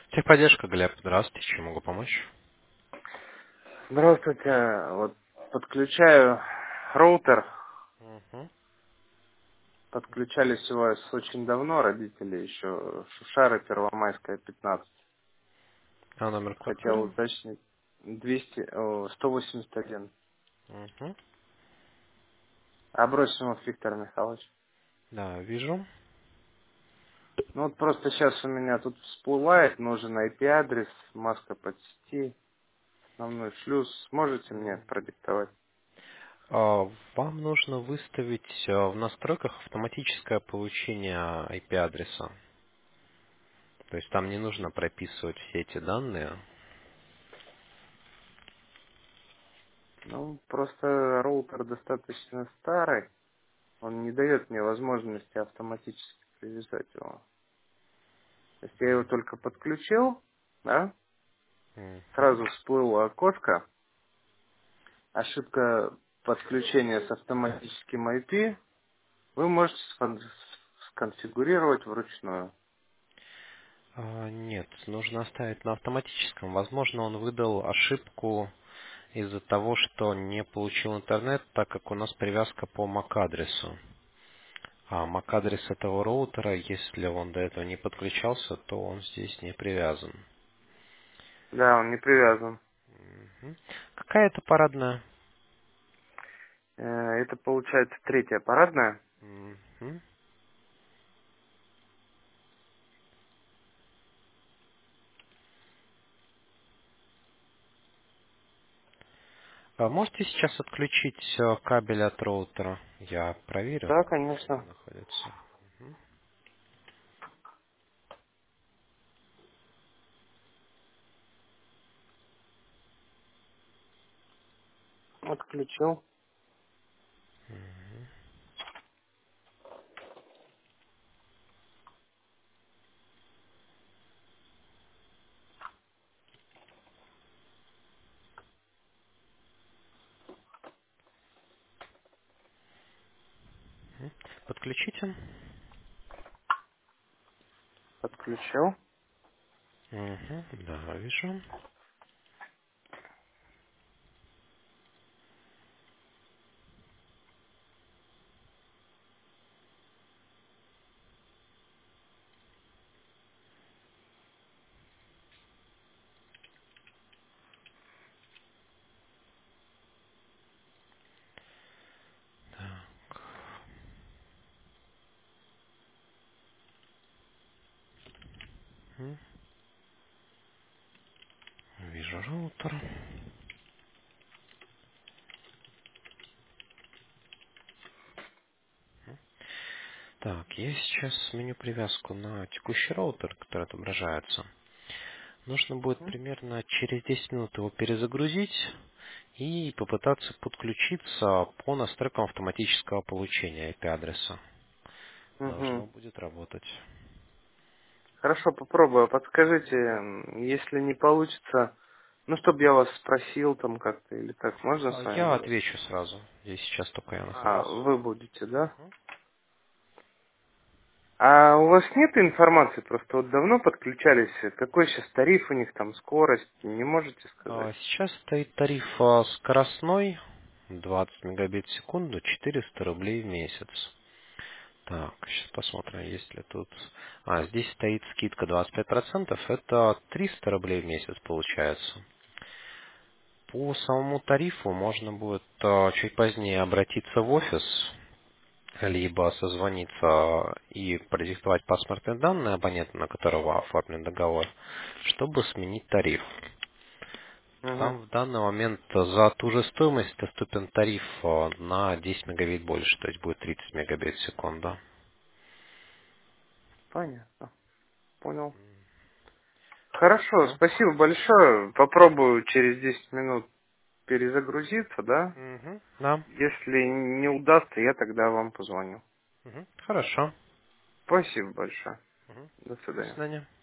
Техподдержка, Глеб. Здравствуйте, чем могу помочь? Здравствуйте. Вот подключаю роутер. Мгм. Подключались его очень давно, родители еще Шушара, Первомайская, 15. А номер Хотел квартиры? уточнить. 181. Мгм. Абросимов Виктор Михайлович. Да, вижу. Ну вот просто сейчас у меня тут всплывает, нужен IP-адрес, маска под сети, основной шлюз. Сможете мне продиктовать? Вам нужно выставить в настройках автоматическое получение IP-адреса. То есть там не нужно прописывать все эти данные. Ну, просто роутер достаточно старый. Он не дает мне возможности автоматически привязать его. То есть я его только подключил, да, Мгм. сразу всплыло окошко, ошибка подключения с автоматическим IP, вы можете сконфигурировать вручную. Нет, нужно оставить на автоматическом. Возможно, он выдал ошибку из-за того, что не получил интернет, так как у нас привязка по MAC-адресу. А MAC-адрес этого роутера, если он до этого не подключался, то он здесь не привязан. Да, он не привязан. Мгм. Какая это парадная? Это получается третья парадная. Мгм. А можете сейчас отключить кабель от роутера? Я проверю, Да, где он конечно. находится. Мгм. Отключил. Подключил. Подключите. Подключил. Мгм. Да, вижу. Мгм. Вижу роутер. Так, я сейчас сменю привязку на текущий роутер, который отображается. Нужно будет примерно через 10 минут его перезагрузить и попытаться подключиться по настройкам автоматического получения IP-адреса. Угу. Должно будет работать. Хорошо, попробую. Подскажите, если не получится, ну, чтобы я вас спросил там как-то или так, можно с вами Я будет? отвечу сразу. Здесь сейчас только я А, нахожусь. вы будете, да? Мгм. А у вас нет информации, просто вот давно подключались, какой сейчас тариф у них там, скорость, не можете сказать? Сейчас стоит тариф скоростной 20 мегабит в секунду, 400 рублей в месяц. Так, сейчас посмотрим, есть ли тут... Здесь стоит скидка 25%, это 300 рублей в месяц получается. По самому тарифу можно будет чуть позднее обратиться в офис, либо созвониться и продиктовать паспортные данные абонента, на которого оформлен договор, чтобы сменить тариф. Угу, Там в данный момент за ту же стоимость доступен тариф на 10 мегабит больше, то есть будет 30 мегабит в секунду. понятно, понял. Хорошо, Все? спасибо большое. Попробую через 10 минут перезагрузиться, да? Угу. Да. Если не удастся, я тогда вам позвоню. Хорошо. Спасибо большое. Мгм. До До свидания. свидания.